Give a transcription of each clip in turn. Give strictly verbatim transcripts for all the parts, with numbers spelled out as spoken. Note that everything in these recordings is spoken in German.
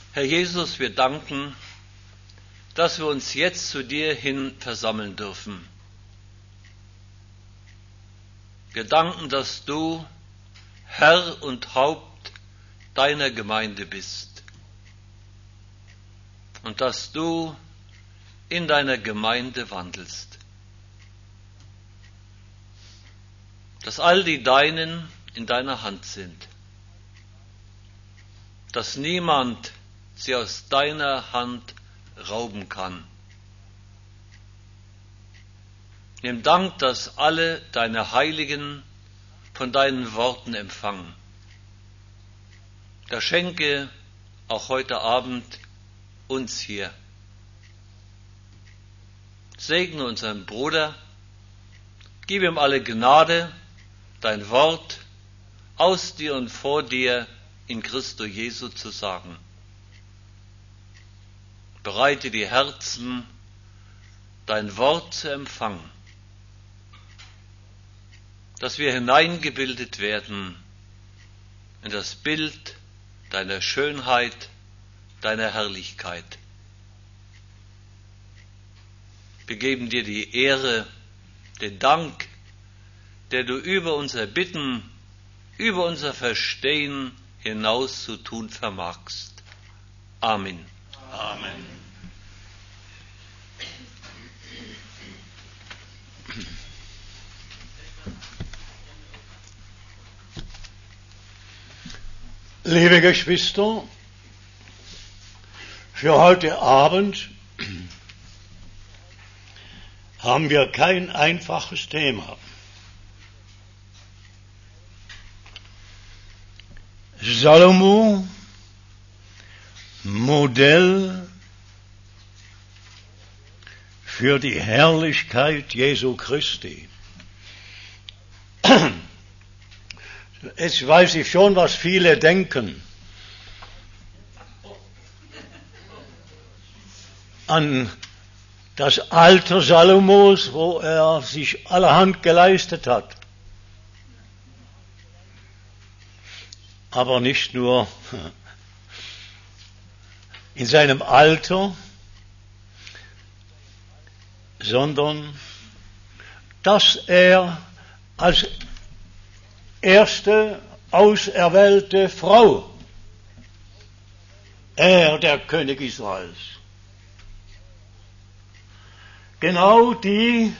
Herr Jesus, wir danken, dass wir uns jetzt zu dir hin versammeln dürfen. Wir danken, dass du Herr und Haupt deiner Gemeinde bist und dass du in deiner Gemeinde wandelst. Dass all die Deinen in deiner Hand sind. Dass niemand sie aus deiner Hand rauben kann. Nimm Dank, dass alle deine Heiligen von deinen Worten empfangen. Da schenke auch heute Abend uns hier. Segne unseren Bruder, gib ihm alle Gnade, dein Wort aus dir und vor dir in Christo Jesu zu sagen. Bereite die Herzen, dein Wort zu empfangen, dass wir hineingebildet werden in das Bild deiner Schönheit, deiner Herrlichkeit. Wir geben dir die Ehre, den Dank, der du über unser Bitten, über unser Verstehen hinaus zu tun vermagst. Amen. Amen. Liebe Geschwister, für heute Abend haben wir kein einfaches Thema. Salomo, Modell für die Herrlichkeit Jesu Christi. Jetzt weiß ich schon, was viele denken. An das Alter Salomos, wo er sich allerhand geleistet hat. Aber nicht nur in seinem Alter, sondern dass er als erste auserwählte Frau, er, der König Israels, genau die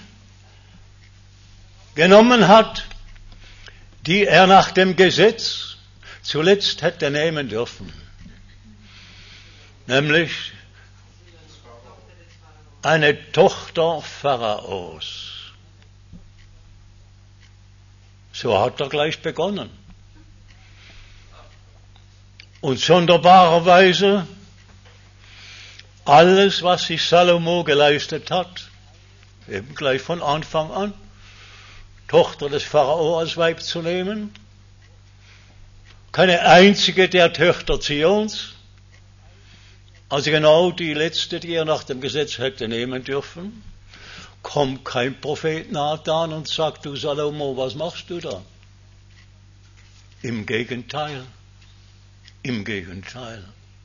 genommen hat, die er nach dem Gesetz zuletzt hätte nehmen dürfen, nämlich eine Tochter Pharaos. So hat er gleich begonnen. Und sonderbarerweise alles, was sich Salomo geleistet hat, eben gleich von Anfang an, Tochter des Pharao als Weib zu nehmen, keine einzige der Töchter Zions, also genau die letzte, die er nach dem Gesetz hätte nehmen dürfen, kommt kein Prophet Nathan und sagt, du Salomo, was machst du da? Im Gegenteil, im Gegenteil.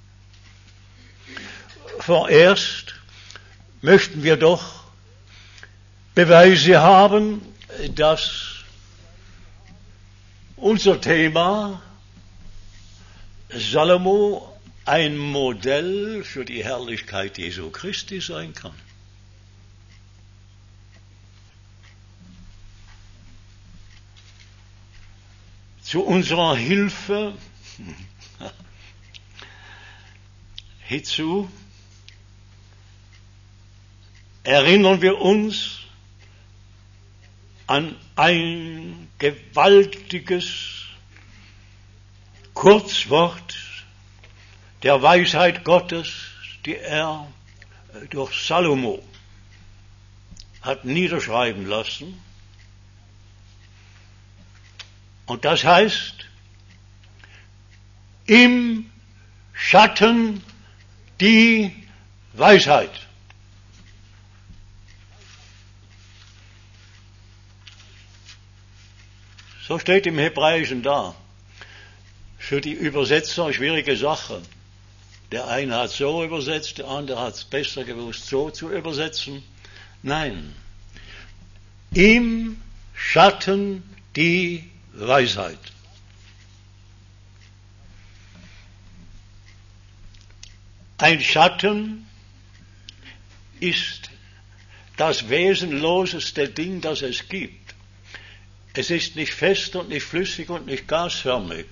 Vorerst möchten wir doch Beweise haben, dass unser Thema Salomo ein Modell für die Herrlichkeit Jesu Christi sein kann. Zu unserer Hilfe hierzu erinnern wir uns an ein gewaltiges Kurzwort der Weisheit Gottes, die er durch Salomo hat niederschreiben lassen. Und das heißt, im Schatten die Weisheit. So steht im Hebräischen da. Für die Übersetzer schwierige Sache. Der eine hat so übersetzt, der andere hat es besser gewusst, so zu übersetzen. Nein, im Schatten die Weisheit. Ein Schatten ist das wesenloseste Ding, das es gibt. Es ist nicht fest und nicht flüssig und nicht gasförmig.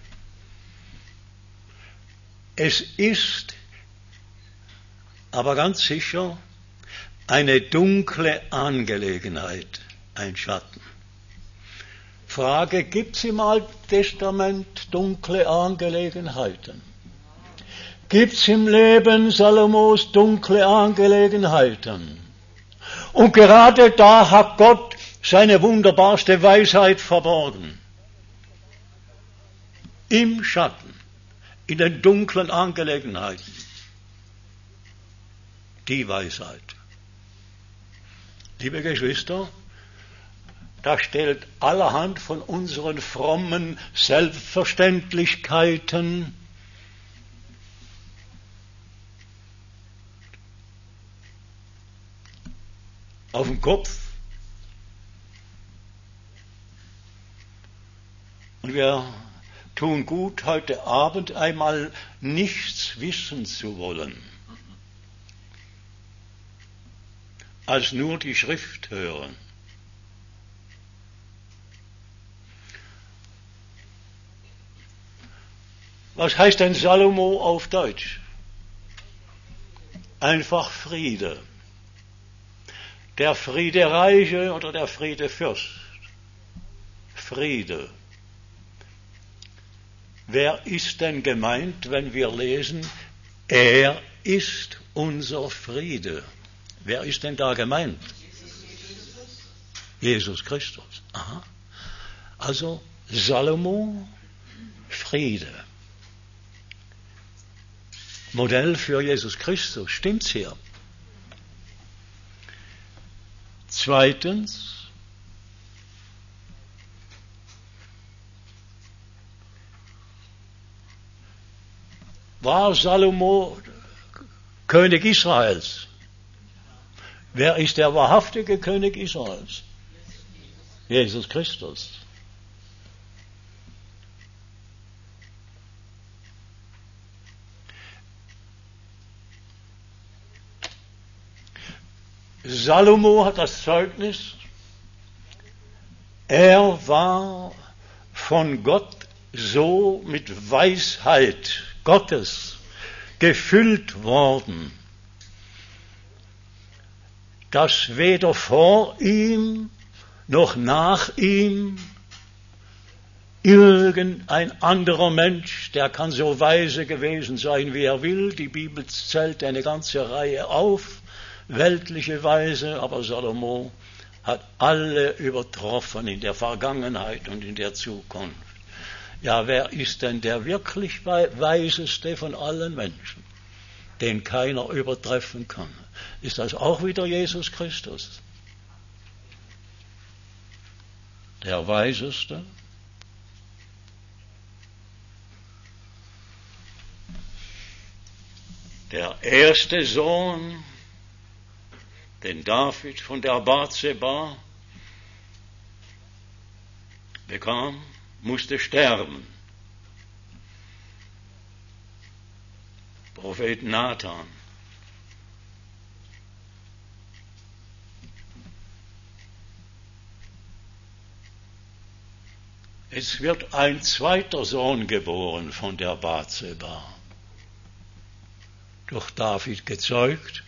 Es ist aber ganz sicher eine dunkle Angelegenheit, ein Schatten. Frage, gibt es im Alten Testament dunkle Angelegenheiten? Gibt es im Leben Salomos dunkle Angelegenheiten? Und gerade da hat Gott seine wunderbarste Weisheit verborgen. Im Schatten, in den dunklen Angelegenheiten. Die Weisheit. Liebe Geschwister, da stellt allerhand von unseren frommen Selbstverständlichkeiten auf den Kopf. Und wir tun gut, heute Abend einmal nichts wissen zu wollen, als nur die Schrift hören. Was heißt denn Salomo auf Deutsch? Einfach Friede. Der Friedereiche oder der Friedefürst. Friede. Wer ist denn gemeint, wenn wir lesen, er ist unser Friede? Wer ist denn da gemeint? Jesus Christus. Aha. Also Salomo, Friede. Modell für Jesus Christus, stimmt's hier? Zweitens, war Salomo König Israels? Wer ist der wahrhaftige König Israels? Jesus Christus. Salomo hat das Zeugnis, er war von Gott so mit Weisheit Gottes gefüllt worden, dass weder vor ihm noch nach ihm irgendein anderer Mensch, der kann so weise gewesen sein, wie er will, die Bibel zählt eine ganze Reihe auf, weltliche Weise, aber Salomo hat alle übertroffen in der Vergangenheit und in der Zukunft. Ja, wer ist denn der wirklich weiseste von allen Menschen, den keiner übertreffen kann? Ist das auch wieder Jesus Christus? Der Weiseste? Der erste Sohn, den David von der Bathseba bekam, musste sterben. Prophet Nathan. Es wird ein zweiter Sohn geboren von der Bathseba, durch David gezeugt.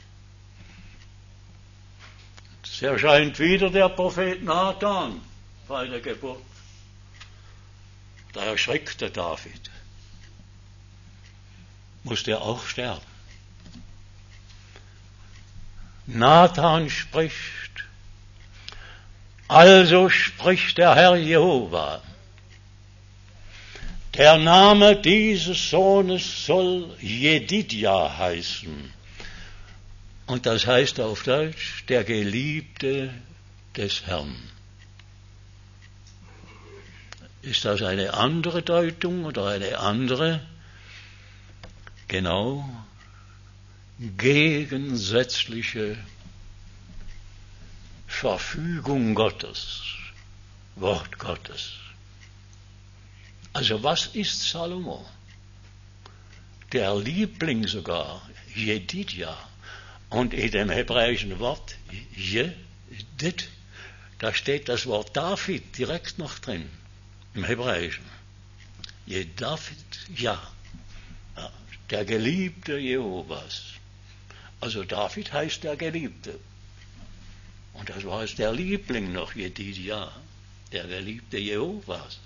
Es erscheint wieder der Prophet Nathan bei der Geburt. Da erschreckte David. Musste er auch sterben. Nathan spricht, also spricht der Herr Jehova, der Name dieses Sohnes soll Jedidja heißen. Und das heißt auf Deutsch, der Geliebte des Herrn. Ist das eine andere Deutung oder eine andere? Genau, gegensätzliche Verfügung Gottes, Wort Gottes. Also was ist Salomo? Der Liebling sogar, Jedidja. Und in dem hebräischen Wort Jedid, da steht das Wort David direkt noch drin, im Hebräischen. Jedavid, ja, der Geliebte Jehovas. Also David heißt der Geliebte. Und das war es der Liebling noch, Jedidja, der Geliebte Jehovas.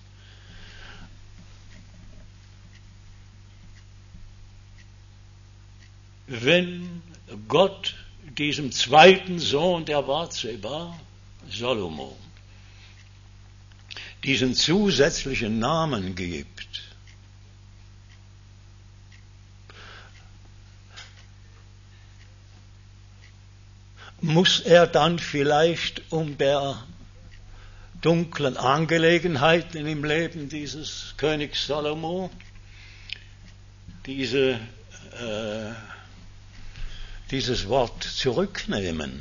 Wenn Gott diesem zweiten Sohn der Bathseba, Salomo, diesen zusätzlichen Namen gibt, muss er dann vielleicht um der dunklen Angelegenheiten im Leben dieses Königs Salomo diese äh, dieses Wort zurücknehmen?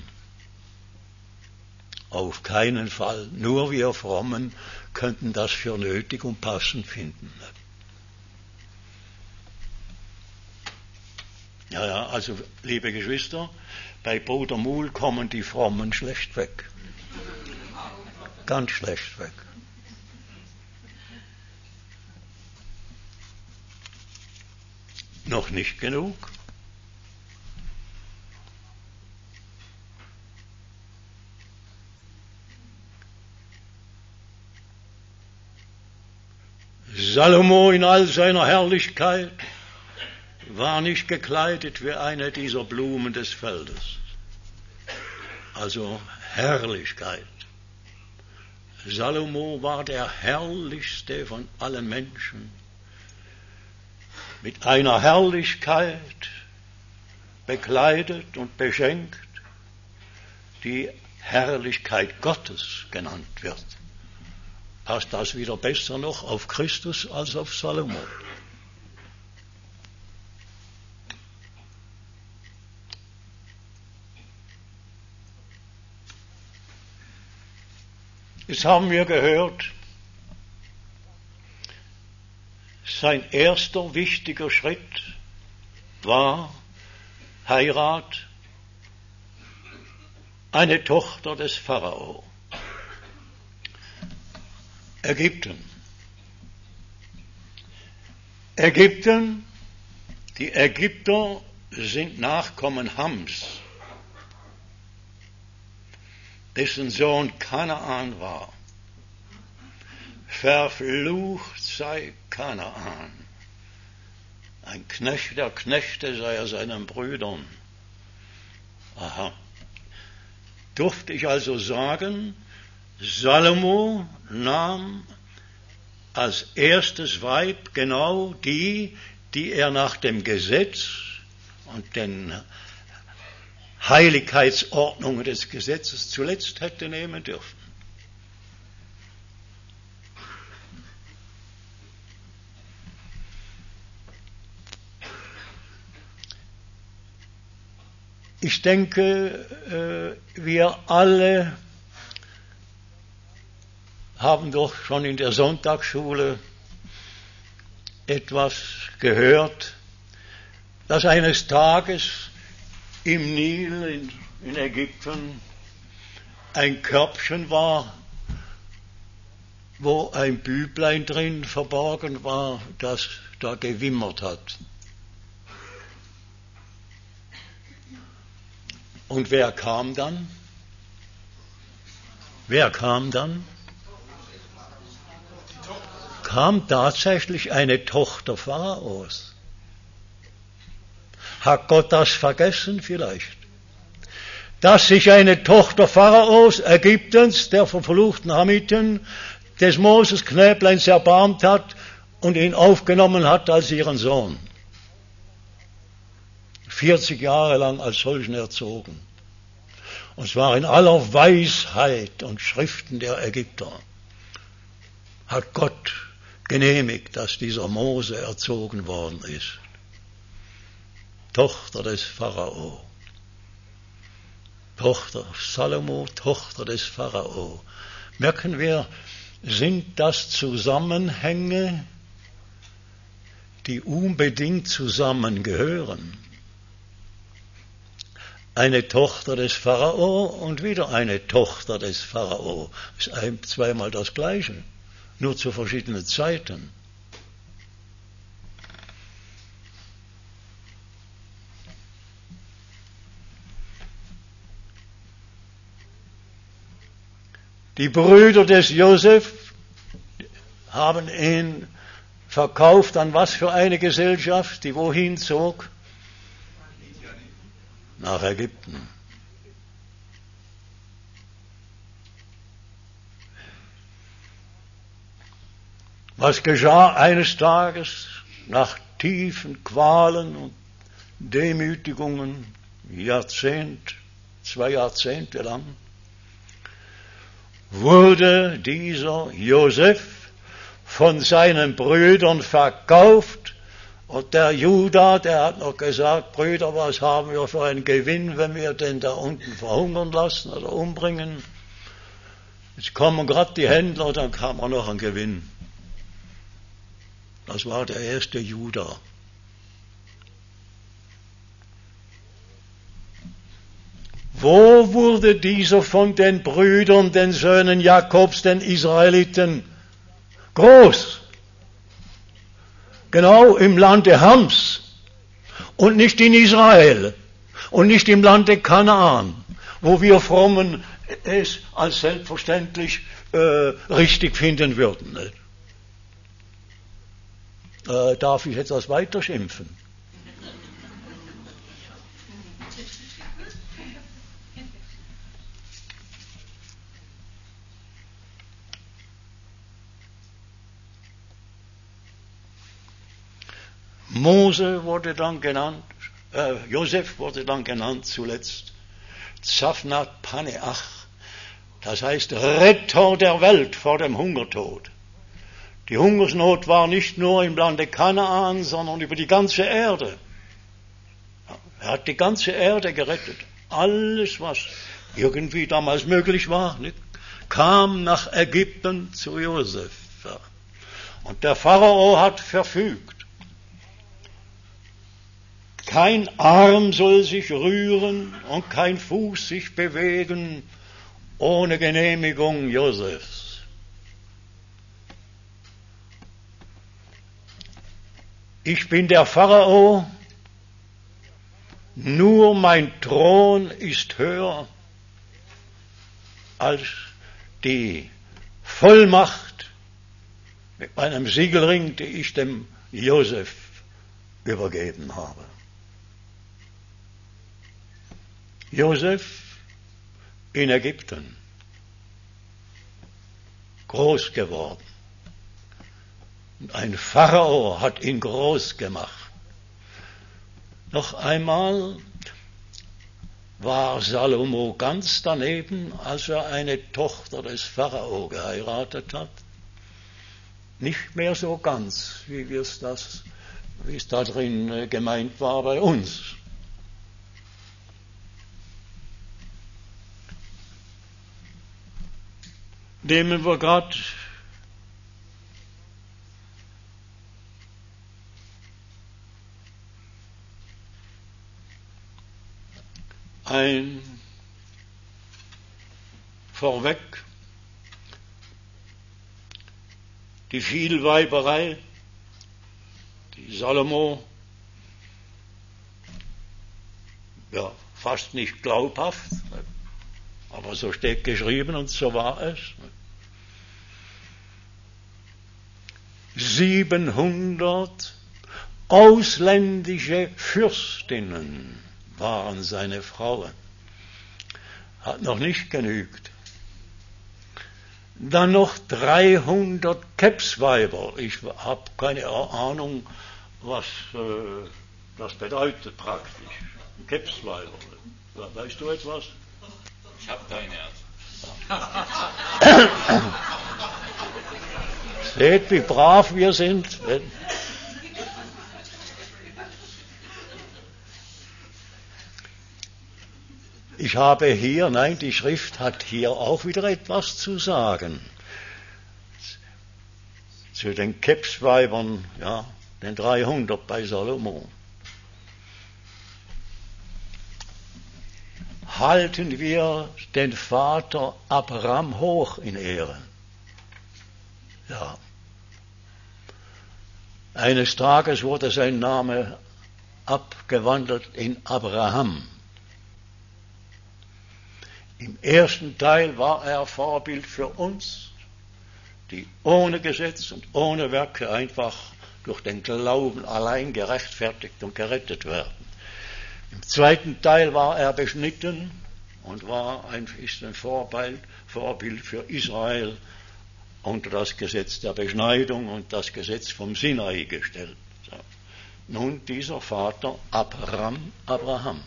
Auf keinen Fall. Nur wir Frommen könnten das für nötig und passend finden. Ja, ja, also, liebe Geschwister, bei Bruder Muhl kommen die Frommen schlecht weg. Ganz schlecht weg. Noch nicht genug. Salomo in all seiner Herrlichkeit war nicht gekleidet wie eine dieser Blumen des Feldes. Also Herrlichkeit. Salomo war der herrlichste von allen Menschen. Mit einer Herrlichkeit bekleidet und beschenkt, die Herrlichkeit Gottes genannt wird. Passt das wieder besser noch auf Christus als auf Salomo? Jetzt haben wir gehört, sein erster wichtiger Schritt war Heirat, eine Tochter des Pharao. Ägypten. Ägypten, die Ägypter sind Nachkommen Hams, dessen Sohn Kanaan war. Verflucht sei Kanaan. Ein Knecht der Knechte sei er seinen Brüdern. Aha. Durfte ich also sagen, Salomo nahm als erstes Weib genau die, die er nach dem Gesetz und den Heiligkeitsordnungen des Gesetzes zuletzt hätte nehmen dürfen. Ich denke, wir alle haben doch schon in der Sonntagsschule etwas gehört, dass eines Tages im Nil in, in Ägypten ein Körbchen war, wo ein Büblein drin verborgen war, das da gewimmert hat. Und wer kam dann? Wer kam dann? Kam tatsächlich eine Tochter Pharaos. Hat Gott das vergessen vielleicht? Dass sich eine Tochter Pharaos, Ägyptens, der verfluchten Hamiten, des Moses Knäbleins erbarmt hat und ihn aufgenommen hat als ihren Sohn. vierzig Jahre lang als solchen erzogen. Und zwar in aller Weisheit und Schriften der Ägypter hat Gott genehmigt, dass dieser Mose erzogen worden ist. Tochter des Pharao. Tochter, Salomo, Tochter des Pharao. Merken wir, sind das Zusammenhänge, die unbedingt zusammengehören? Eine Tochter des Pharao und wieder eine Tochter des Pharao. Das ist ein, zweimal das Gleiche, nur zu verschiedenen Zeiten. Die Brüder des Josef haben ihn verkauft an was für eine Gesellschaft, die wohin zog? Nach Ägypten. Was geschah eines Tages nach tiefen Qualen und Demütigungen, Jahrzehnt, zwei Jahrzehnte lang? Wurde dieser Josef von seinen Brüdern verkauft und der Judah, der hat noch gesagt, Brüder, was haben wir für einen Gewinn, wenn wir den da unten verhungern lassen oder umbringen? Jetzt kommen gerade die Händler, dann kam er noch ein Gewinn. Das war der erste Judah. Wo wurde dieser von den Brüdern, den Söhnen Jakobs, den Israeliten, groß? Genau im Lande Hams und nicht in Israel und nicht im Lande Kanaan, wo wir Frommen es als selbstverständlich äh, richtig finden würden. Äh, darf ich etwas weiter schimpfen? Mose wurde dann genannt, äh, Josef wurde dann genannt zuletzt, Zaphnath Paneach, das heißt Retter der Welt vor dem Hungertod. Die Hungersnot war nicht nur im Lande Kanaan, sondern über die ganze Erde. Er hat die ganze Erde gerettet. Alles, was irgendwie damals möglich war, nicht, kam nach Ägypten zu Josef. Und der Pharao hat verfügt. Kein Arm soll sich rühren und kein Fuß sich bewegen ohne Genehmigung Josefs. Ich bin der Pharao, nur mein Thron ist höher als die Vollmacht mit meinem Siegelring, die ich dem Josef übergeben habe. Josef in Ägypten, groß geworden. Und ein Pharao hat ihn groß gemacht. Noch einmal war Salomo ganz daneben, als er eine Tochter des Pharao geheiratet hat. Nicht mehr so ganz, wie wir es das, wie es da drin gemeint war bei uns. Nehmen wir gerade ein vorweg die Vielweiberei, die Salomo ja fast nicht glaubhaft, aber so steht geschrieben und so war es. Siebenhundert ausländische Fürstinnen waren seine Frauen. Hat noch nicht genügt. Dann noch dreihundert Kebsweiber. Ich habe keine Ahnung, was äh, das bedeutet praktisch. Kebsweiber. Weißt du etwas? Ich habe keine Ahnung. Seht, wie brav wir sind. Ich habe hier, nein, die Schrift hat hier auch wieder etwas zu sagen. Zu den Kebsweibern, ja, den dreihundert bei Salomo. Halten wir den Vater Abraham hoch in Ehre. Ja. Eines Tages wurde sein Name abgewandelt in Abraham. Im ersten Teil war er Vorbild für uns, die ohne Gesetz und ohne Werke einfach durch den Glauben allein gerechtfertigt und gerettet werden. Im zweiten Teil war er beschnitten und war ein, ist ein Vorbild, Vorbild für Israel unter das Gesetz der Beschneidung und das Gesetz vom Sinai gestellt. So. Nun dieser Vater Abraham, Abraham,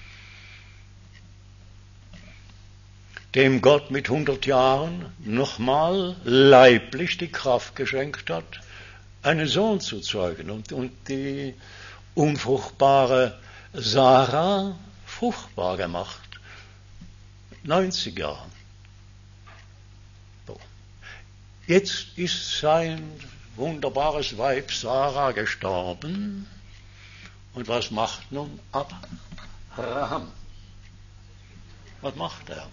dem Gott mit hundert Jahren nochmal leiblich die Kraft geschenkt hat, einen Sohn zu zeugen und, und die unfruchtbare Sarah fruchtbar gemacht. neunzig Jahre. So. Jetzt ist sein wunderbares Weib Sarah gestorben. Und was macht nun Abraham? Was macht er?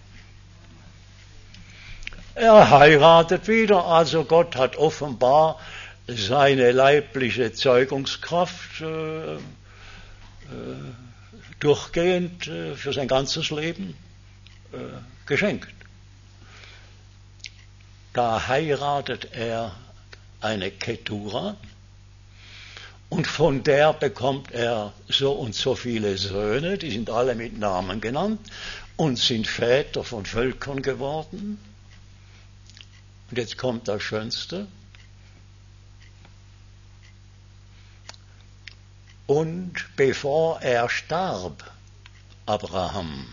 Er heiratet wieder, also Gott hat offenbar seine leibliche Zeugungskraft äh, äh, durchgehend äh, für sein ganzes Leben äh, geschenkt. Da heiratet er eine Ketura und von der bekommt er so und so viele Söhne, die sind alle mit Namen genannt und sind Väter von Völkern geworden. Und jetzt kommt das Schönste. Und bevor er starb, Abraham,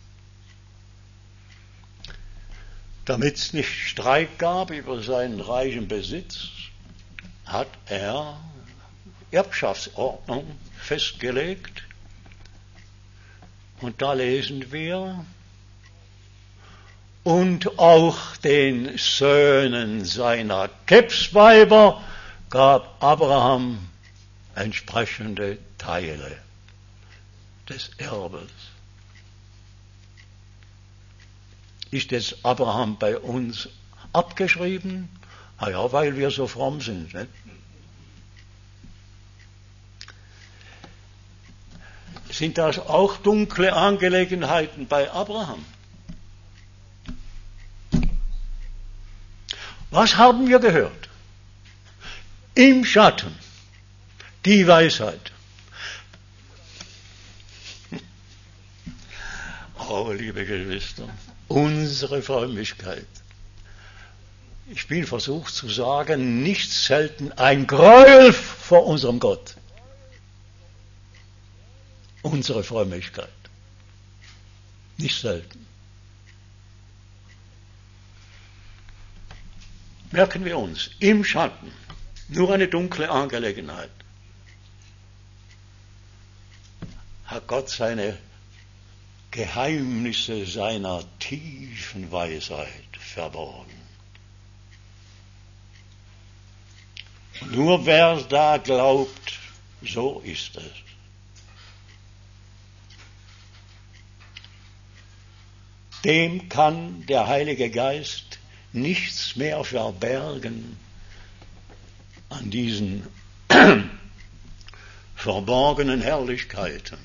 damit es nicht Streit gab über seinen reichen Besitz, hat er Erbschaftsordnung festgelegt. Und da lesen wir, und auch den Söhnen seiner Kebsweiber gab Abraham entsprechende Teile des Erbes. Ist jetzt Abraham bei uns abgeschrieben? Ah ja, weil wir so fromm sind. Nicht? Sind das auch dunkle Angelegenheiten bei Abraham? Was haben wir gehört? Im Schatten die Weisheit. Oh, liebe Geschwister, unsere Frömmigkeit. Ich bin versucht zu sagen, nicht selten ein Gräuel vor unserem Gott. Unsere Frömmigkeit. Nicht selten. Merken wir uns, im Schatten, nur eine dunkle Angelegenheit, hat Gott seine Geheimnisse seiner tiefen Weisheit verborgen. Nur wer da glaubt, so ist es. Dem kann der Heilige Geist nichts mehr verbergen an diesen verborgenen Herrlichkeiten.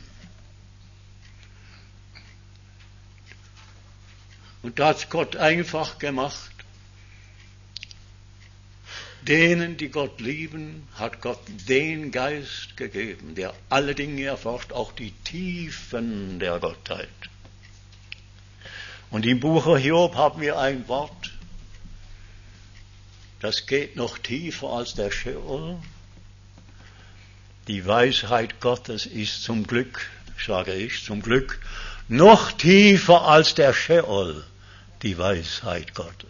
Und da hat Gott einfach gemacht. Denen, die Gott lieben, hat Gott den Geist gegeben, der alle Dinge erforscht, auch die Tiefen der Gottheit. Und im Buche Hiob haben wir ein Wort, das geht noch tiefer als der Scheol. Die Weisheit Gottes ist zum Glück, sage ich, zum Glück, noch tiefer als der Scheol, die Weisheit Gottes.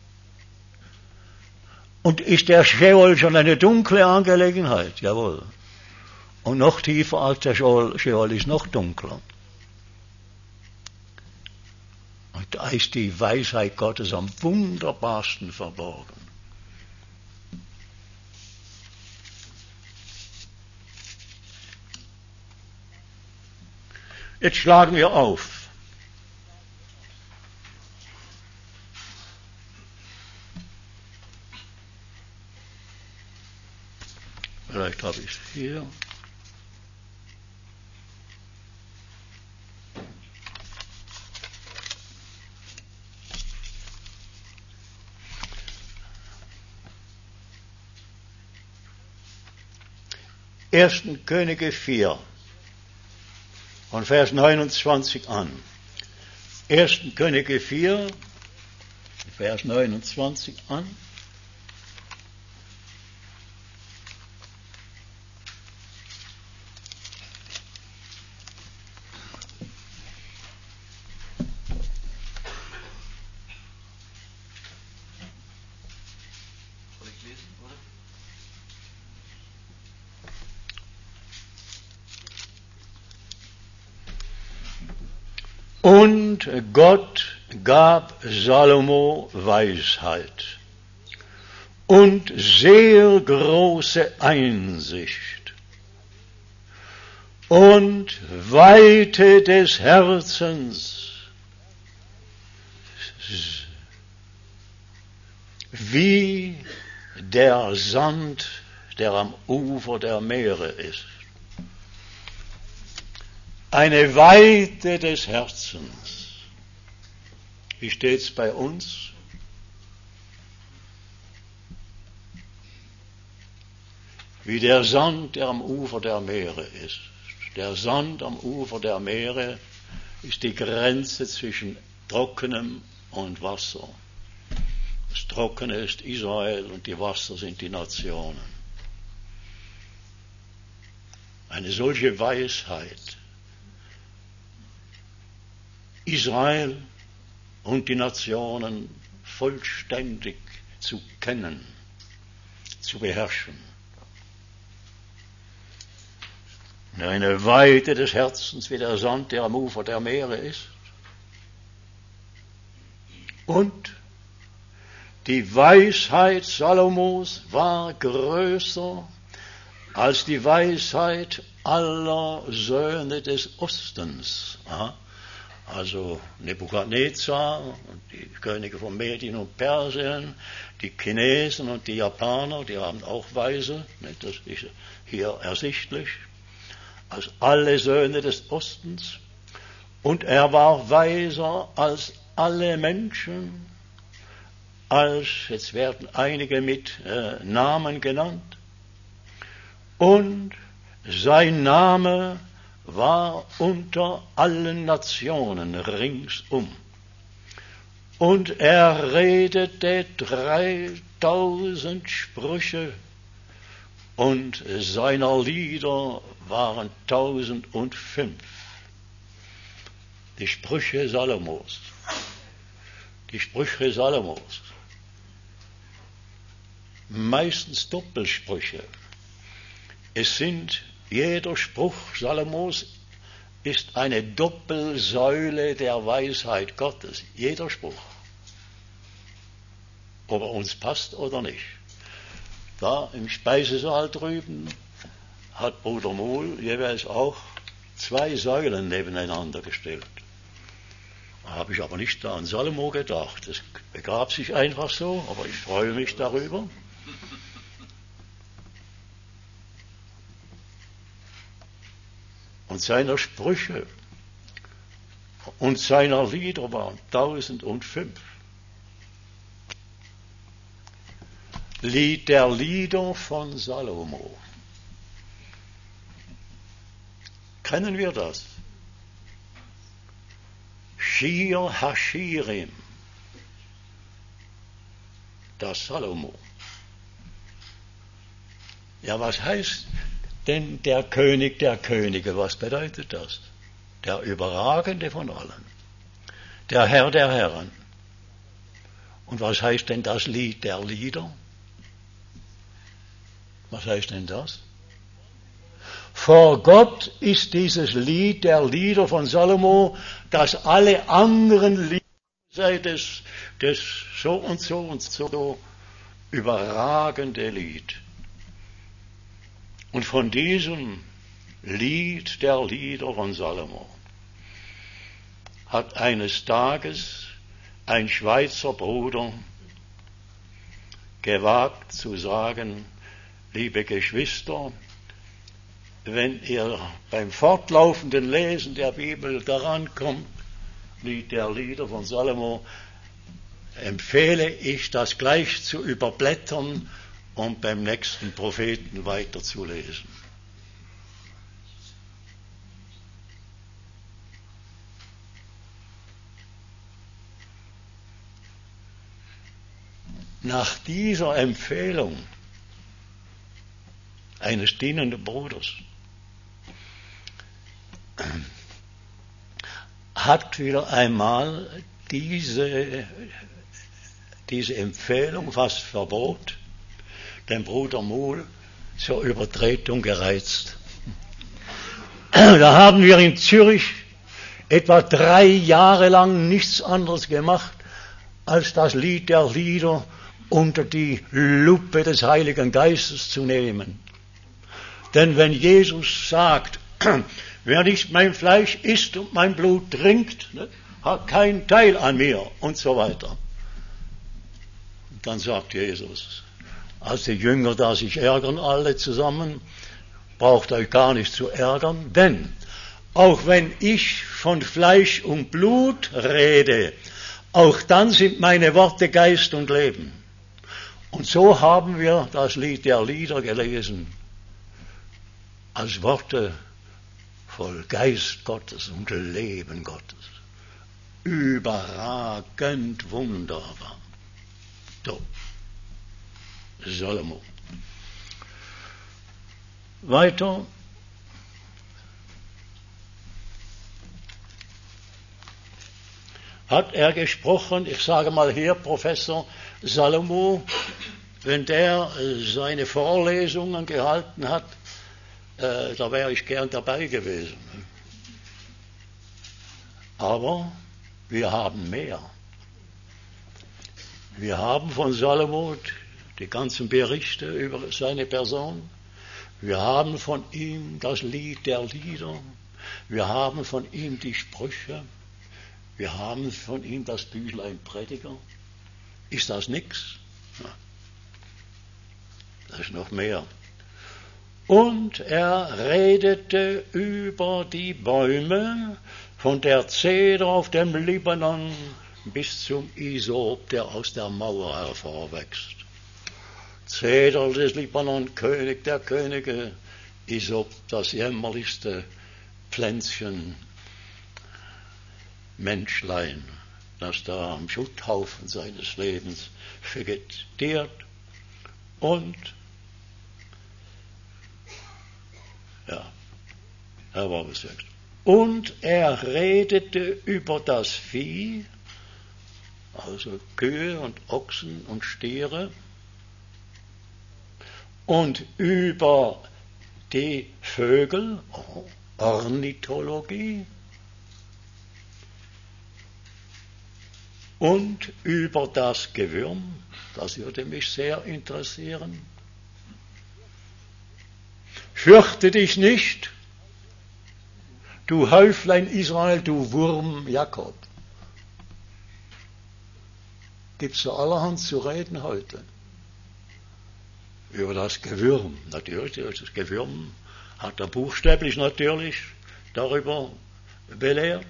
Und ist der Scheol schon eine dunkle Angelegenheit? Jawohl. Und noch tiefer als der Scheol, Scheol ist noch dunkler. da ist die Weisheit Gottes am wunderbarsten verborgen. Jetzt schlagen wir auf. Vielleicht habe ich es hier. Ersten Könige vier, von Vers neunundzwanzig an. Ersten Könige vier, Vers neunundzwanzig an. Und Gott gab Salomo Weisheit und sehr große Einsicht und Weite des Herzens wie der Sand, der am Ufer der Meere ist. Eine Weite des Herzens. Wie steht's bei uns? Wie der Sand, der am Ufer der Meere ist. Der Sand am Ufer der Meere ist die Grenze zwischen Trockenem und Wasser. Das Trockene ist Israel und die Wasser sind die Nationen. Eine solche Weisheit, Israel und die Nationen vollständig zu kennen, zu beherrschen. Eine Weite des Herzens wie der Sand, der am Ufer der Meere ist. Und die Weisheit Salomos war größer als die Weisheit aller Söhne des Ostens. Aha. Also Nebukadnezar und die Könige von Medien und Persien, die Chinesen und die Japaner, die haben auch Weise, das ist hier ersichtlich, als alle Söhne des Ostens. Und er war weiser als alle Menschen, als, jetzt werden einige mit äh, Namen genannt, und sein Name war unter allen Nationen ringsum. Und er redete dreitausend Sprüche und seiner Lieder waren tausend und fünf. Die Sprüche Salomos. Die Sprüche Salomos. Meistens Doppelsprüche. Es sind Jeder Spruch Salomos ist eine Doppelsäule der Weisheit Gottes. Jeder Spruch. Ob er uns passt oder nicht. Da im Speisesaal drüben hat Bruder Mohl jeweils auch zwei Säulen nebeneinander gestellt. Da habe ich aber nicht an Salomo gedacht. Das begab sich einfach so, aber ich freue mich darüber. Und seiner Sprüche und seiner Lieder waren tausend und fünf. Lied der Lieder von Salomo. Kennen wir das? Shir Hashirim. Das Salomo. Ja, was heißt denn der König der Könige? Was bedeutet das? Der Überragende von allen. Der Herr der Herren. Und was heißt denn das Lied der Lieder? Was heißt denn das? Vor Gott ist dieses Lied der Lieder von Salomo, das alle anderen Lieder sei das, das so und so und so überragende Lied. Und von diesem Lied der Lieder von Salomo hat eines Tages ein Schweizer Bruder gewagt zu sagen, liebe Geschwister, wenn ihr beim fortlaufenden Lesen der Bibel daran kommt, Lied der Lieder von Salomo, empfehle ich, das gleich zu überblättern und beim nächsten Propheten weiterzulesen. Nach dieser Empfehlung eines dienenden Bruders hat wieder einmal diese, diese Empfehlung, fast Verbot, den Bruder Muhl zur Übertretung gereizt. Da haben wir in Zürich etwa drei Jahre lang nichts anderes gemacht, als das Lied der Lieder unter die Lupe des Heiligen Geistes zu nehmen. Denn wenn Jesus sagt, wer nicht mein Fleisch isst und mein Blut trinkt, ne, hat keinen Teil an mir und so weiter. Dann sagt Jesus, als die Jünger da sich ärgern alle zusammen, braucht euch gar nicht zu ärgern, denn auch wenn ich von Fleisch und Blut rede, auch dann sind meine Worte Geist und Leben. Und so haben wir das Lied der Lieder gelesen, als Worte voll Geist Gottes und Leben Gottes. Überragend wunderbar. So, Salomo. Weiter. Hat er gesprochen, ich sage mal hier, Professor Salomo, wenn der seine Vorlesungen gehalten hat, äh, da wäre ich gern dabei gewesen. Aber wir haben mehr. Wir haben von Salomo die ganzen Berichte über seine Person. Wir haben von ihm das Lied der Lieder. Wir haben von ihm die Sprüche. Wir haben von ihm das Büchlein Prediger. Ist das nix? Ja. Das ist noch mehr. Und er redete über die Bäume, von der Zeder auf dem Libanon bis zum Isop, der aus der Mauer hervorwächst. Zeder des Libanon, König der Könige, Isop, das jämmerlichste Pflänzchen, Menschlein, das da am Schutthaufen seines Lebens vegetiert. Und, ja, er war es jetzt. Und er redete über das Vieh, also Kühe und Ochsen und Stiere, und über die Vögel, Ornithologie, und über das Gewürm, das würde mich sehr interessieren. Fürchte dich nicht, du Häuflein Israel, du Wurm Jakob. Gibt's so allerhand zu reden heute. Über das Gewürm, natürlich, das Gewürm hat er buchstäblich natürlich darüber belehrt.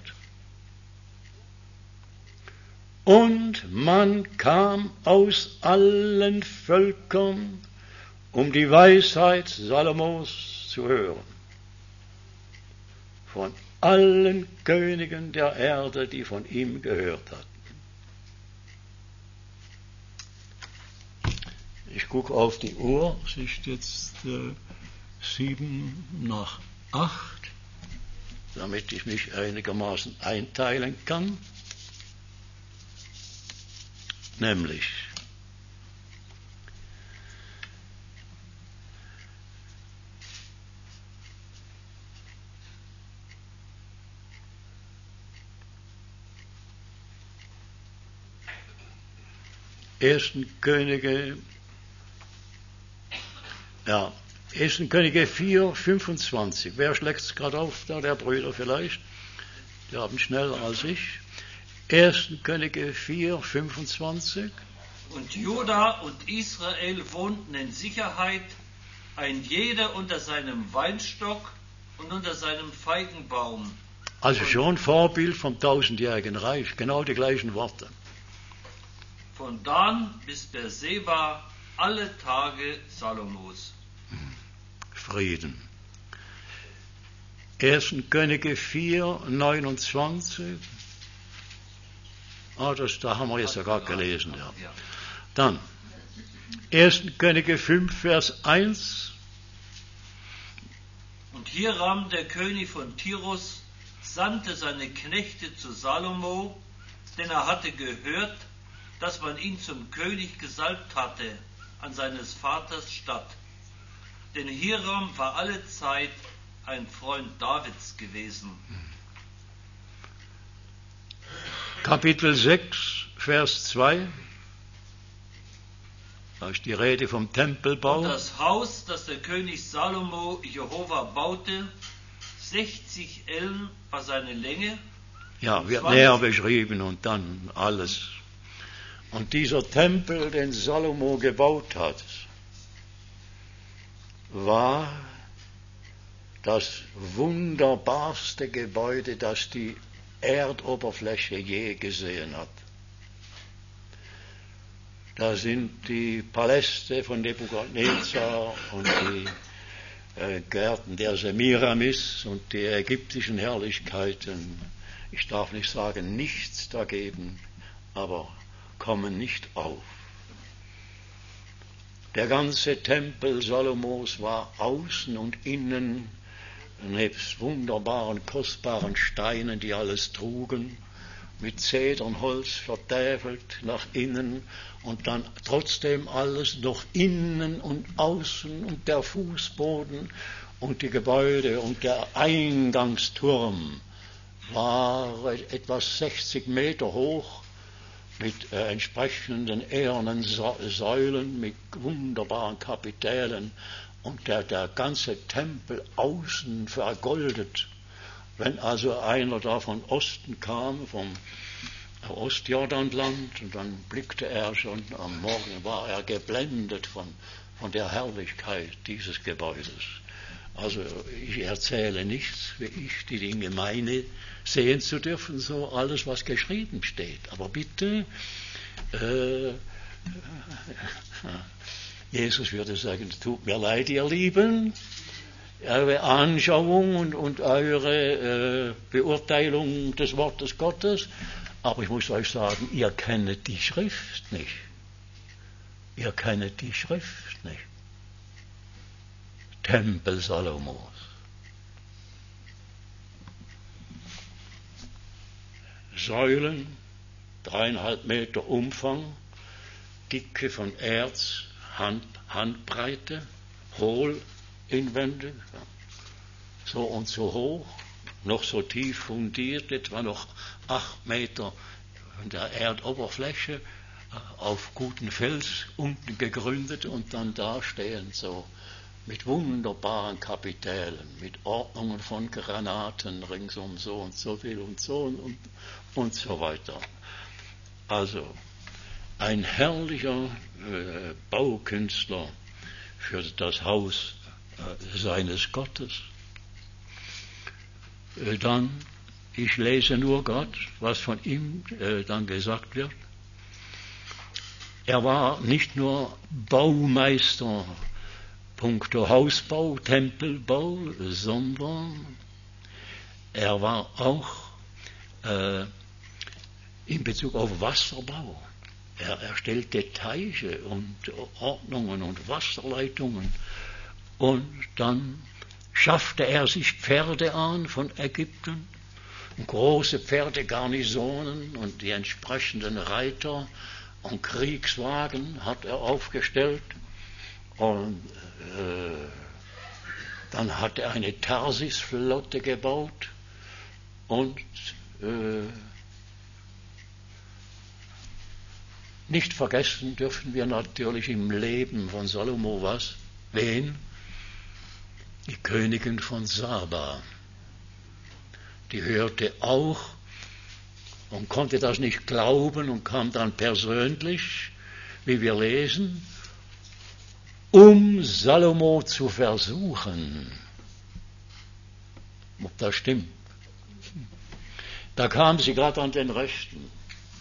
Und man kam aus allen Völkern, um die Weisheit Salomos zu hören. Von allen Königen der Erde, die von ihm gehört hatten. Ich gucke auf die Uhr, es ist jetzt äh, sieben nach acht, damit ich mich einigermaßen einteilen kann. Nämlich ersten Könige, ja, ersten Könige vier, fünfundzwanzig. Wer schlägt es gerade auf da, der Brüder vielleicht? Die haben schneller als ich. ersten Könige vier, fünfundzwanzig. Und Juda und Israel wohnten in Sicherheit, ein jeder unter seinem Weinstock und unter seinem Feigenbaum. Also schon Vorbild vom tausendjährigen Reich, genau die gleichen Worte. Von Dan bis Beerseba alle Tage Salomos. Frieden. ersten Könige vier, neunundzwanzig. Ah, das, da haben wir jetzt ja gerade gelesen. Ja. Dann, ersten Könige fünf, Vers eins. Und Hiram, der König von Tirus, sandte seine Knechte zu Salomo, denn er hatte gehört, dass man ihn zum König gesalbt hatte an seines Vaters Stadt. Denn Hiram war alle Zeit ein Freund Davids gewesen. Kapitel sechs, Vers zwei. Da ist die Rede vom Tempelbau. Und das Haus, das der König Salomo Jehova baute, sechzig Ellen war seine Länge. Ja, wird näher beschrieben und dann alles. Und dieser Tempel, den Salomo gebaut hat, war das wunderbarste Gebäude, das die Erdoberfläche je gesehen hat. Da sind die Paläste von Nebukadnezar und die äh, Gärten der Semiramis und die ägyptischen Herrlichkeiten, ich darf nicht sagen, nichts dagegen, aber kommen nicht auf. Der ganze Tempel Salomos war außen und innen, nebst wunderbaren, kostbaren Steinen, die alles trugen, mit Zedernholz vertäfelt nach innen und dann trotzdem alles noch innen und außen und der Fußboden und die Gebäude und der Eingangsturm war etwa sechzig Meter hoch mit äh, entsprechenden ehernen Säulen, mit wunderbaren Kapitellen und der, der ganze Tempel außen vergoldet. Wenn also einer da von Osten kam, vom Ostjordanland, und dann blickte er schon, am Morgen war er geblendet von, von der Herrlichkeit dieses Gebäudes. Also ich erzähle nichts, wie ich die Dinge meine, sehen zu dürfen, so alles, was geschrieben steht. Aber bitte, äh, Jesus würde sagen, tut mir leid, ihr Lieben, eure Anschauung und, und eure äh, Beurteilung des Wortes Gottes, aber ich muss euch sagen, ihr kennt die Schrift nicht. Ihr kennt die Schrift nicht. Tempel Salomos. Säulen, dreieinhalb Meter Umfang, Dicke von Erz, Hand, Handbreite, hohl inwendig, so und so hoch, noch so tief fundiert, etwa noch acht Meter von der Erdoberfläche, auf guten Fels unten gegründet und dann da stehend so mit wunderbaren Kapitellen, mit Ordnungen von Granaten ringsum so und so viel und so und, und so weiter. Also ein herrlicher äh, Baukünstler für das Haus äh, seines Gottes. Äh, dann, ich lese nur Gott, was von ihm äh, dann gesagt wird. Er war nicht nur Baumeister puncto Hausbau, Tempelbau, sondern er war auch äh, in Bezug auf Wasserbau. Er erstellte Teiche und Ordnungen und Wasserleitungen und dann schaffte er sich Pferde an von Ägypten, große Pferdegarnisonen und die entsprechenden Reiter und Kriegswagen hat er aufgestellt und äh, dann hat er eine Tarsis-Flotte gebaut und äh, Nicht vergessen dürfen wir natürlich im Leben von Salomo was? Wen? Die Königin von Saba. Die hörte auch und konnte das nicht glauben und kam dann persönlich, wie wir lesen, um Salomo zu versuchen. Ob das stimmt. Da kam sie gerade an den Rechten.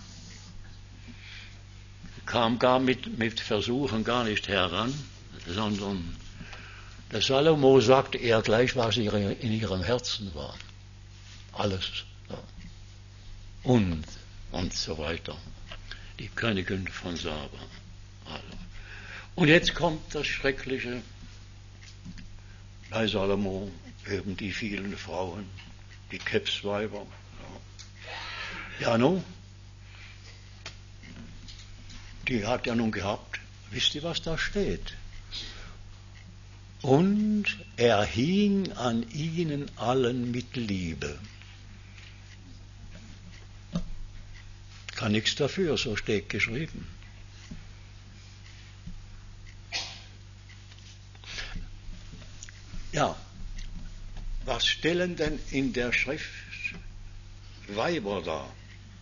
Kam gar mit, mit Versuchen gar nicht heran, sondern der Salomo sagte ihr gleich, was in ihrem Herzen war. Alles. Ja. Und, und so weiter. Die Königin von Saba. Also. Und jetzt kommt das Schreckliche bei Salomo, eben die vielen Frauen, die Kebsweiber. Ja, ja nun, die hat er nun gehabt. Wisst ihr, was da steht? Und er hing an ihnen allen mit Liebe. Kann nichts dafür, so steht geschrieben. Ja, was stellen denn in der Schrift Weiber dar?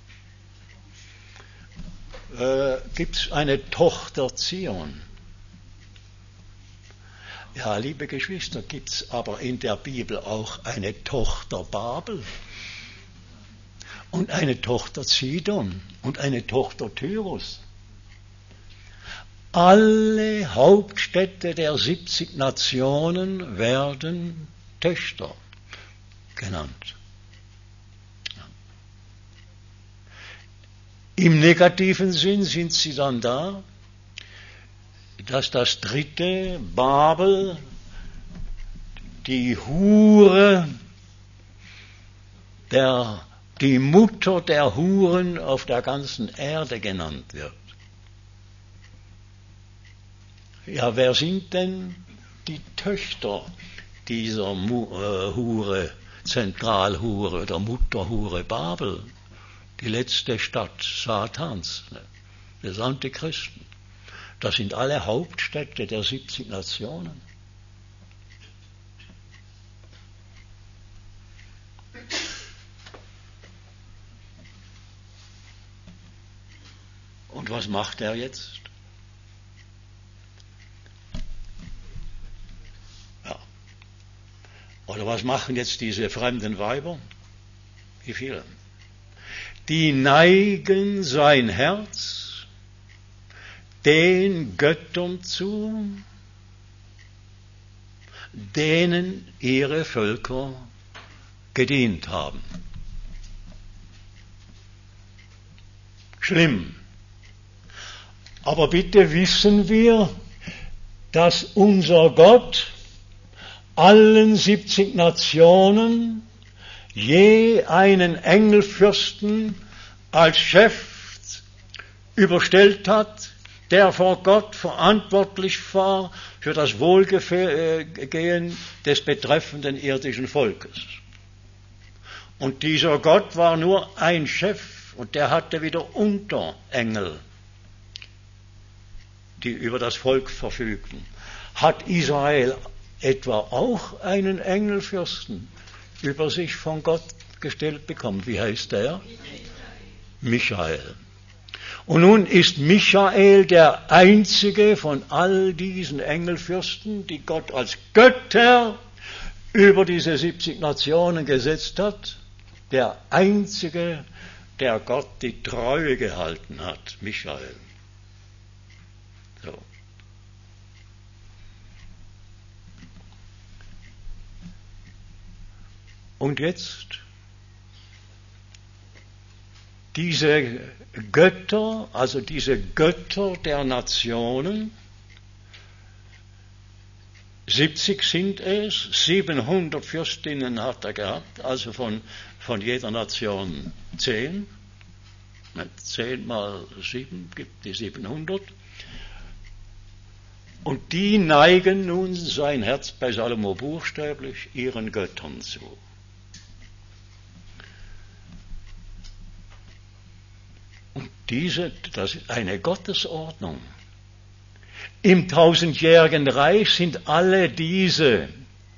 Äh, Gibt es eine Tochter Zion? Ja, liebe Geschwister, gibt es aber in der Bibel auch eine Tochter Babel und eine Tochter Zidon und eine Tochter Tyrus. Alle Hauptstädte der siebzig Nationen werden Töchter genannt. Im negativen Sinn sind sie dann da, dass das dritte, Babel, die Hure, der, die Mutter der Huren auf der ganzen Erde genannt wird. Ja, wer sind denn die Töchter dieser Mu- äh, Hure, Zentralhure oder Mutterhure Babel? Die letzte Stadt Satans, ne, des Antichristen. Das sind alle Hauptstädte der siebzig Nationen. Und was macht er jetzt? Ja. Oder was machen jetzt diese fremden Weiber? Wie viele? Die neigen sein Herz den Göttern zu, denen ihre Völker gedient haben. Schlimm. Aber bitte wissen wir, dass unser Gott allen siebzig Nationen je einen Engelfürsten als Chef überstellt hat, der vor Gott verantwortlich war für das Wohlgehen des betreffenden irdischen Volkes. Und dieser Gott war nur ein Chef und der hatte wieder Unterengel, die über das Volk verfügten. Hat Israel etwa auch einen Engelfürsten über sich von Gott gestellt bekommen? Wie heißt der? Michael. Und nun ist Michael der einzige von all diesen Engelfürsten, die Gott als Götter über diese siebzig Nationen gesetzt hat, der einzige, der Gott die Treue gehalten hat, Michael. So. Und jetzt diese Götter, also diese Götter der Nationen, siebzig sind es, siebenhundert Fürstinnen hat er gehabt, also von, von jeder Nation zehn, zehn mal sieben gibt die siebenhundert. Und die neigen nun sein Herz bei Salomo buchstäblich ihren Göttern zu. Und diese, das ist eine Gottesordnung. Im tausendjährigen Reich sind alle diese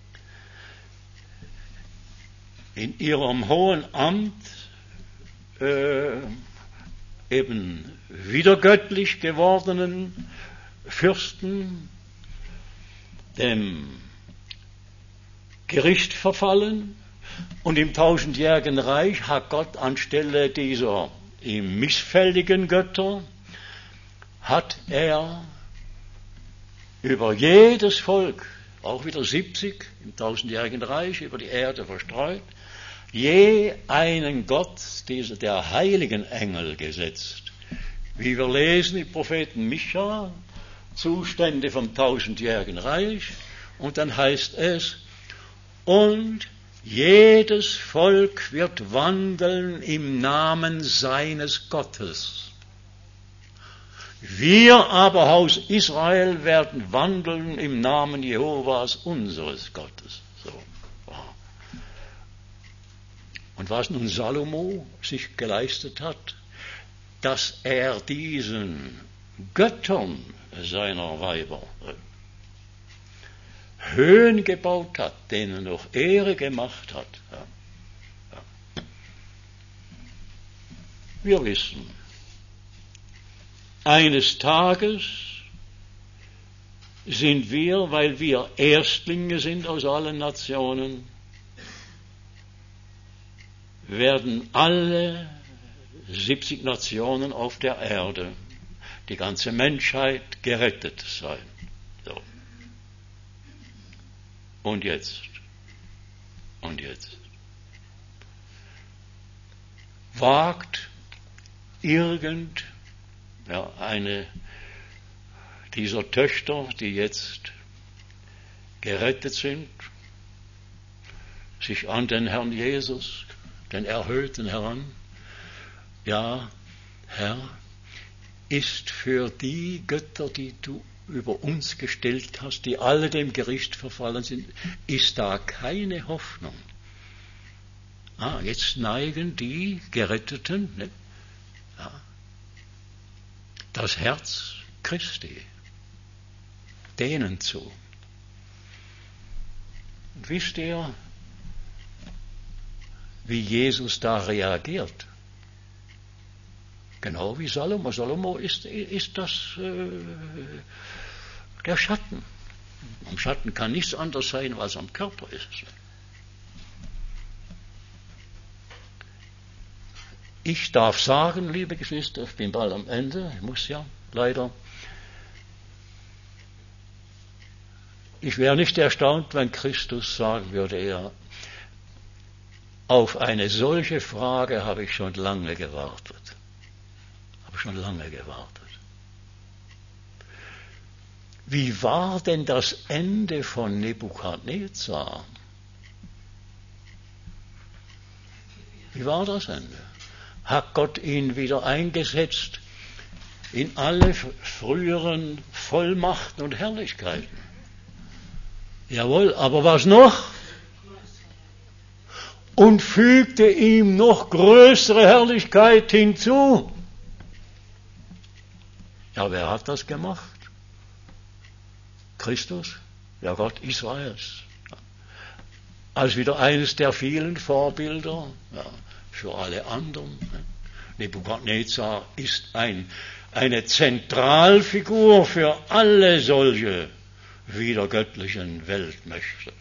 in ihrem hohen Amt äh, eben wieder göttlich gewordenen Fürsten dem Gericht verfallen, und im tausendjährigen Reich hat Gott anstelle dieser ihm missfälligen Götter, hat er über jedes Volk, auch wieder siebzig im tausendjährigen Reich, über die Erde verstreut, je einen Gott, dieser der heiligen Engel, gesetzt. Wie wir lesen im Propheten Micha, Zustände vom tausendjährigen Reich, und dann heißt es, und jedes Volk wird wandeln im Namen seines Gottes. Wir aber, Haus Israel, werden wandeln im Namen Jehovas, unseres Gottes. So. Und was nun Salomo sich geleistet hat, dass er diesen Göttern seiner Weiber Höhen gebaut hat, denen noch Ehre gemacht hat. Ja. Ja. Wir wissen, eines Tages sind wir, weil wir Erstlinge sind aus allen Nationen, werden alle siebzig Nationen auf der Erde, die ganze Menschheit, gerettet sein. So. Und jetzt? Und jetzt? Wagt irgend ja, eine dieser Töchter, die jetzt gerettet sind, sich an den Herrn Jesus, den Erhöhten, heran? Ja, Herr, ist für die Götter, die du über uns gestellt hast, die alle dem Gericht verfallen sind, ist da keine Hoffnung. Ah, jetzt neigen die Geretteten, ne, ja, das Herz Christi denen zu. Und wisst ihr, wie Jesus da reagiert? Genau wie Salomo. Salomo ist, ist das äh, der Schatten. Am Schatten kann nichts anderes sein, als am Körper ist. Ich darf sagen, liebe Geschwister, ich bin bald am Ende, ich muss ja leider. Ich wäre nicht erstaunt, wenn Christus sagen würde, er, auf eine solche Frage habe ich schon lange gewartet. Schon lange gewartet. Wie war denn das Ende von Nebukadnezar? Wie war das Ende? Hat Gott ihn wieder eingesetzt in alle früheren Vollmachten und Herrlichkeiten? Jawohl, aber was noch? Und fügte ihm noch größere Herrlichkeit hinzu. Ja, wer hat das gemacht? Christus, der Gott Israels. Als wieder eines der vielen Vorbilder, ja, für alle anderen. Nebukadnezar ist ein, eine Zentralfigur für alle solche wiedergöttlichen Weltmächte.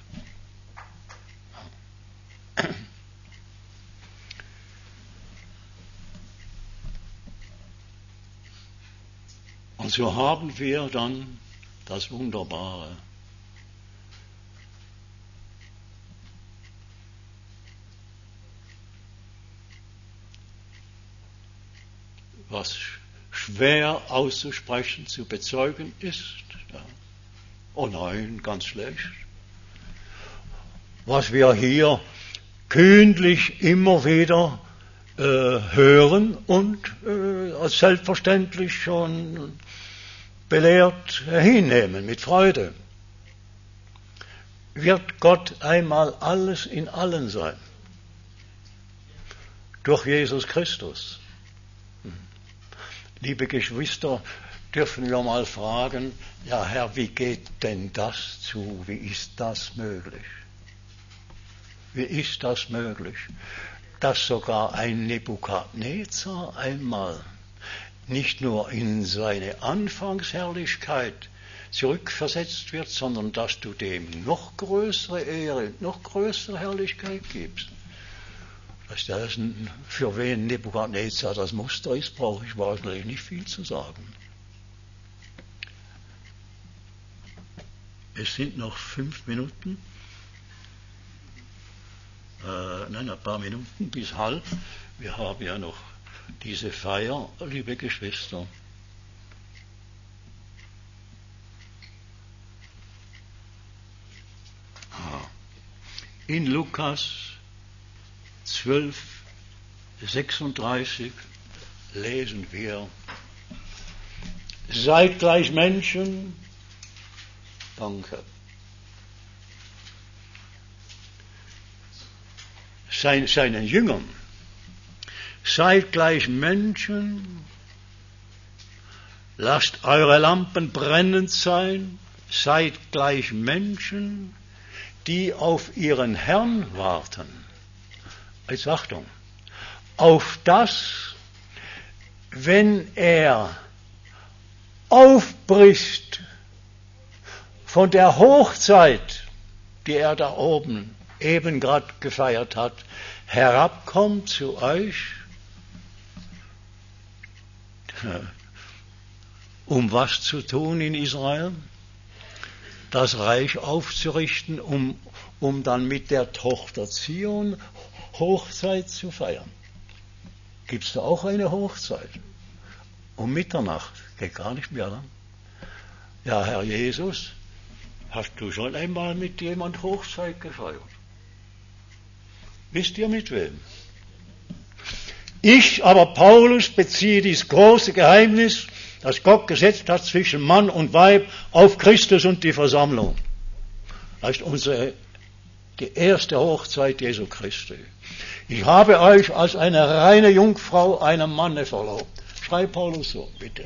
Und so haben wir dann das Wunderbare. Was schwer auszusprechen, zu bezeugen ist. Ja. Oh nein, ganz schlecht. Was wir hier kühnlich immer wieder äh, hören und äh, als selbstverständlich schon belehrt hinnehmen, mit Freude. Wird Gott einmal alles in allen sein? Durch Jesus Christus. Liebe Geschwister, dürfen wir mal fragen, ja Herr, wie geht denn das zu? Wie ist das möglich? Wie ist das möglich, dass sogar ein Nebukadnezar einmal nicht nur in seine Anfangsherrlichkeit zurückversetzt wird, sondern dass du dem noch größere Ehre, noch größere Herrlichkeit gibst. Dass das ein, für wen Nebukadnezar das Muster ist, brauche ich wahrscheinlich nicht viel zu sagen. Es sind noch fünf Minuten, äh, nein, ein paar Minuten bis halb. Wir haben ja noch diese Feier, liebe Geschwister. In Lukas zwölf, sechsunddreißig lesen wir: Seid gleich Menschen, danke, Sein, seinen Jüngern, seid gleich Menschen, lasst eure Lampen brennend sein, seid gleich Menschen, die auf ihren Herrn warten. Jetzt Achtung, auf das, wenn er aufbricht von der Hochzeit, die er da oben eben gerade gefeiert hat, herabkommt zu euch, um was zu tun in Israel? Das Reich aufzurichten, um, um dann mit der Tochter Zion Hochzeit zu feiern. Gibt es da auch eine Hochzeit? Um Mitternacht, geht gar nicht mehr lang. Ja, Herr Jesus, hast du schon einmal mit jemand Hochzeit gefeiert? Wisst ihr mit wem? Ich, aber Paulus, beziehe dieses große Geheimnis, das Gott gesetzt hat zwischen Mann und Weib, auf Christus und die Versammlung. Das ist unsere, die erste Hochzeit Jesu Christi. Ich habe euch als eine reine Jungfrau einem Manne verlobt. Schreibt Paulus so, bitte.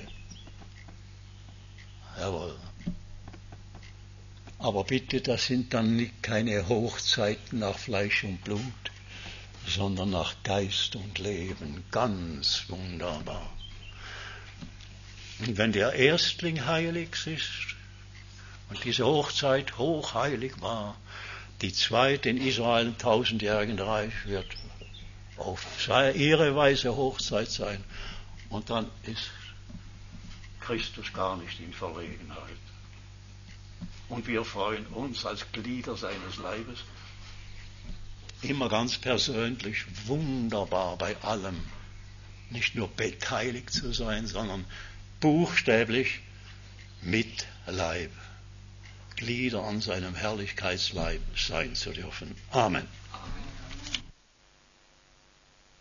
Jawohl. Aber bitte, das sind dann nicht keine Hochzeiten nach Fleisch und Blut, sondern nach Geist und Leben. Ganz wunderbar. Und wenn der Erstling heilig ist und diese Hochzeit hochheilig war, die zweite in Israel im tausendjährigen Reich wird auf ihre Weise Hochzeit sein. Und dann ist Christus gar nicht in Verlegenheit. Und wir freuen uns als Glieder seines Leibes, immer ganz persönlich, wunderbar bei allem, nicht nur beteiligt zu sein, sondern buchstäblich mit Leib, Glieder an seinem Herrlichkeitsleib sein zu dürfen. Amen. Amen.